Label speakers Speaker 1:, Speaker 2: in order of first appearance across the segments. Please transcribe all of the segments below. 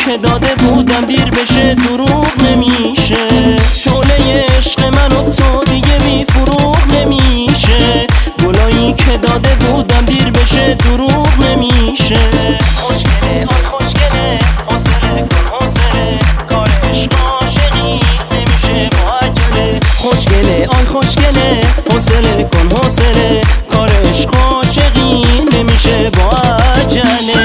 Speaker 1: که داده بودم دیر بشه دروغ نمیشه. شعله عشق من و تو دیگه بی فروغ نمیشه. گلایی که داده بودم دیر بشه دروغ نمیشه. خوشگله آی خوشگله حوصله کن حوصله کار عشق عاشقی نمیشه با عجله. خوشگله آی خوشگله حوصله کن حوصله کار عشق عاشقی نمیشه با عجله.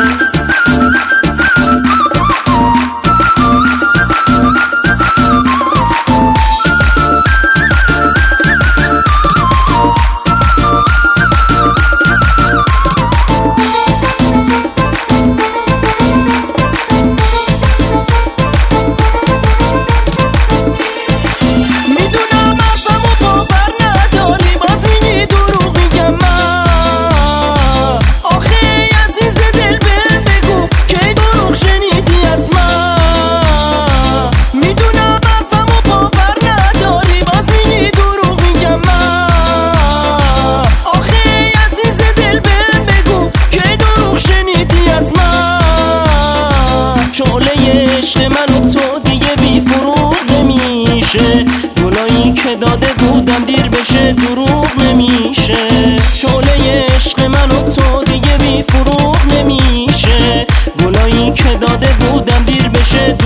Speaker 1: شعله عشق من و تو دیگه بی فروغ نمیشه. گلایی که داده بودم دیر بشه دروغ نمیشه. شعله عشق من و تو دیگه بی فروغ نمیشه. گلایی که داده بودم دیر بشه